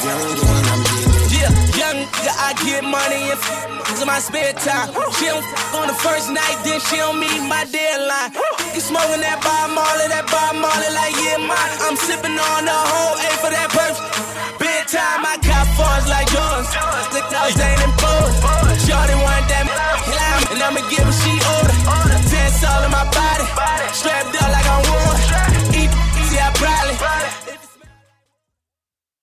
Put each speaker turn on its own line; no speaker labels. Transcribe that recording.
young gun, I'm getting it.
Yeah, young nigga, I get money and in my spare time. She don't on the first night, then she don't meet my deadline. You smoking that Bob Marley like yeah, mine. I'm sipping on the whole A for that purse.